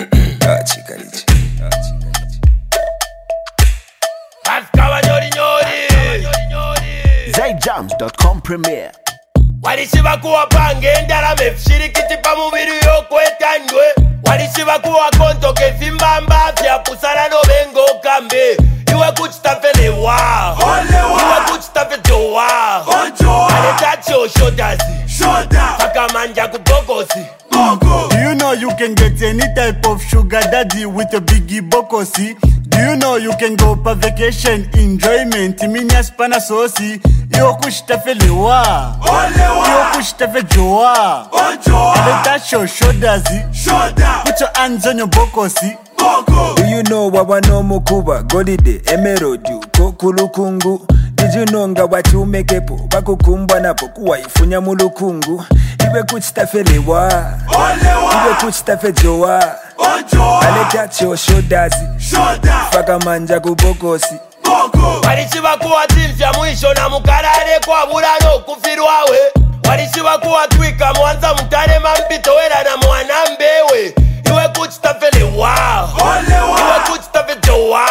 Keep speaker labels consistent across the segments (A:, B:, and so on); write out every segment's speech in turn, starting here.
A: ZayJams.com premiere.
B: Walishiba kuwa pange ndala mefshirikiti pa mubiri yokwetanywe. Walishiba kuwa konto kefimbamba vya kusala no bengo kambe. Iwe kuchitafelewa iwe kuchitafejowa aletacho shodazi pakamanja kubokosi.
C: Do you know you can get any type of sugar daddy with a biggie bokosi? Do you know you can go per vacation, enjoyment, minya spana sosi? Iyo kushitafelewa iyo kushitafejowa aletacho shodazi put your hands on your bokosi.
D: Do you know wabano mukuba golide emerodu kokulukungu? Did you know nga wachumekepo bakukumbwa napo kuwaifunya mulukungu? Iwe kuchitafelewa iwe kuchitafejowa aletacho shodazi pakamanja kubokosi.
B: Walishiba kuwa timfya mwisho na mukarare kwa bulano kufirwawe. Walishiba kuwa twika mwanza mutare mampito wera na mwanambewe. Iwe kuchitafelewa iwe kuchitafejowa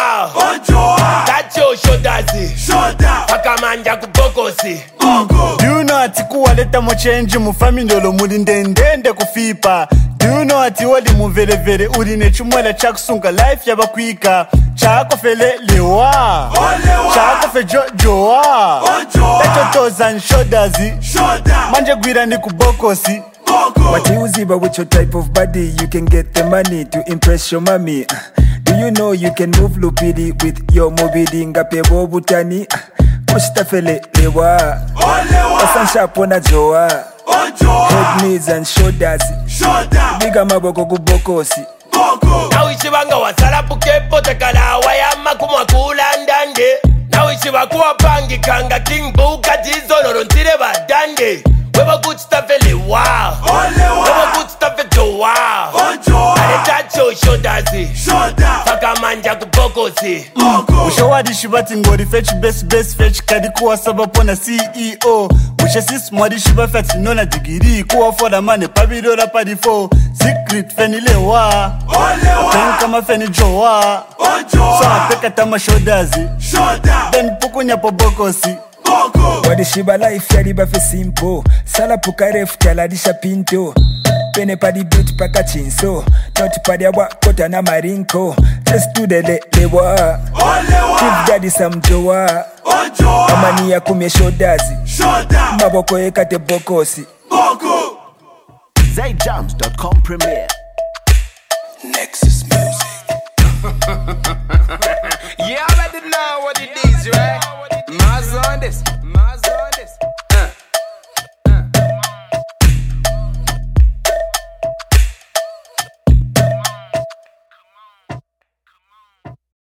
B: tacho shodazi pakamanja kubokosi.
C: Do you know ati kuwaleta mochenji mufamindolo muri ndende kufipa? Do you know ati wali muvelevele uri nechumwela chakusunga life yabakwika? Chako felelewa chako fejojowa tachotoza nshodazi manje gwira ni kubokosi.
D: What you ziba with your type of body, you can get the money to impress your mommy. Do you know you can move lupidi with your mobidi ngape bobutani? Kushitafelewa asansha pona joa head, knees and shoulders biga maboko kubokosi.
B: Nawishibanga wasala pukepo tekala wayama kumakula ndande. Nawishiba kuwa pangi kanga king buka jizoloro ntire badande. Weba kuchitafelewa weba kuchitafejowa aletacho shodazi pakamanja kubokosi.
C: Ushawadishi bati ngori fetch best fetch kadi kuwa sababu na CEO. Ushasisi mwadishi ba fetch nona digiri kuwa for the money pabiro la padifo. Secret fenilewa apenka mafeni jowa so apeka tama shodazi then pukunya po bokosi.
D: Wadishiba life yaliba fe simple sala pukaref taladisha pinto pene padi beat paka chinso not padi awa kota na marinko just do the lewa give daddy some joa amani ya kumye shodazi maboko ekate bokosi.
A: ZayJams.com premiere.
B: Next.